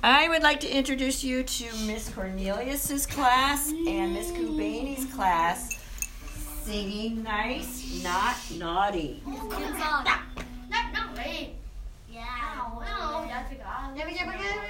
I would like to introduce you to Miss Cornelius's class and Miss Kubaini's class, Singing Nice, Not Naughty. Good song. Not naughty. Yeah. No, that's a god.